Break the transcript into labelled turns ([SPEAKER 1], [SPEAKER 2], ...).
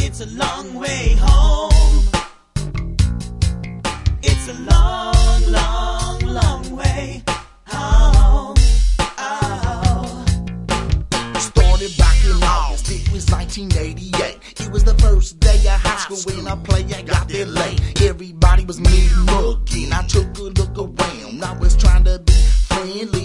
[SPEAKER 1] It's a long way home. It's a long, long, long way home. Oh.
[SPEAKER 2] Started back in August, it was 1988. It was the first day of high school when I played, I got there late. Everybody was mean looking, I took a look around. I was trying to be friendly,